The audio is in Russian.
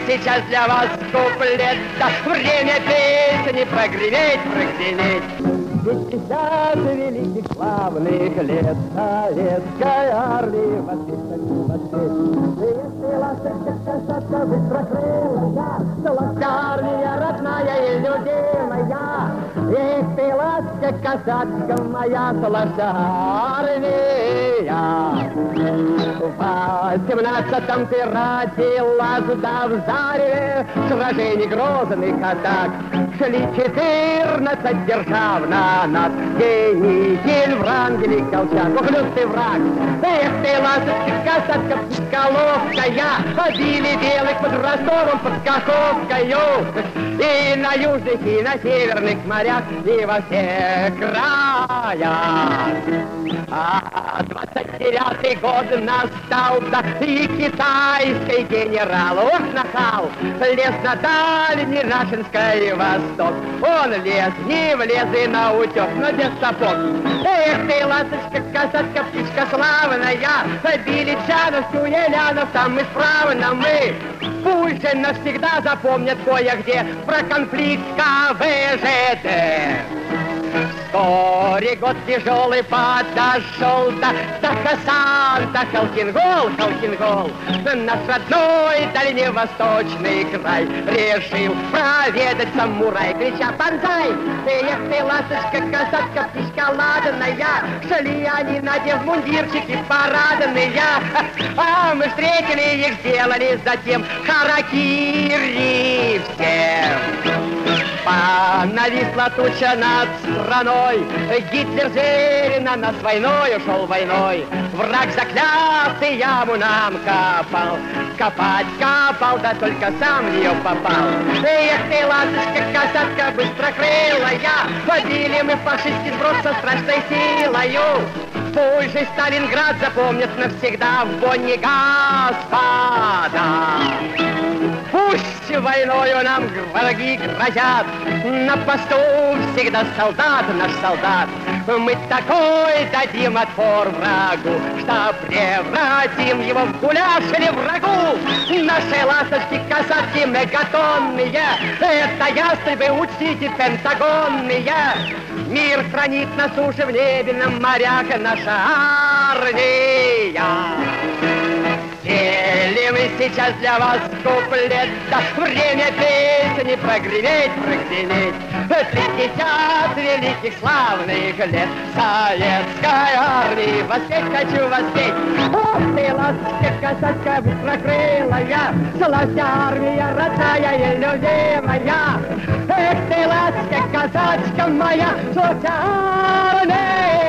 сейчас для вас куплет, да время песни прогреметь, прогреметь. 50 великих славных лет советской армии воспитанной. Если ласточка касаться быстро крылая, соловья армия родная и любимая. Эх ты, ласточка касатка моя, соловья армия. В 17-м ты родилась, да в заре сражений грозных атак. Шли 14 держав на нас, Деникель, Врангель и Колчак. Ох, лютый враг! Эх ты, ласточка, касатка Пскаловская, побили белых под Ростовом, под Каховскою. И на южных, и на северных морях, и во всех краях. А 29-й год настал, да и китайский генерал, ох, нахал, лез на дальний Рашинский восток. Он лез, не влез и на утек, но без сапог. Эх ты, ласточка, касатка, птичка славная, били Джановскую, Елянов, там мы справно мы. Пусть же навсегда запомнят кое-где про конфликт КВЖД. Вскоре год тяжелый подошел, да Хасан, да Халкингол, Халкингол. Наш родной дальневосточный край решил проведать самурай, крича «Бонзай!» Эх ты, ласточка, касатка, птичка ладная, шли они, надев мундирчики парадные. А мы встретили их, сделали затем харакири всем. Нависла туча над страной, Гитлер зверь на нас войной ушел войной. Враг заклятый яму нам копал, копать копал, да только сам в нее попал. Эх ты, ласточка, касатка, быстрокрылая, побили мы фашистский сброд со страшной силою. Пусть же Сталинград запомнит навсегда в Бонне, господа. Пусть войною нам враги грозят, на посту всегда солдат, наш солдат. Мы такой дадим отпор врагу, что превратим его в гуляш или врагу. Наши ласточки, касатки мегатонные, это ястребы, учтите, пентагонные. Мир хранит на суше, в небе, на морях наша армия. Пели мы сейчас для вас куплет, да время песни прогреметь, прогреметь. 50 великих славных лет советской армии воспеть хочу, воспеть. Ох ты, ласточка, касатка, быстрокрылая, соловья армия родная и любимая. Эх ты, ласточка, касатка моя, соловья армия.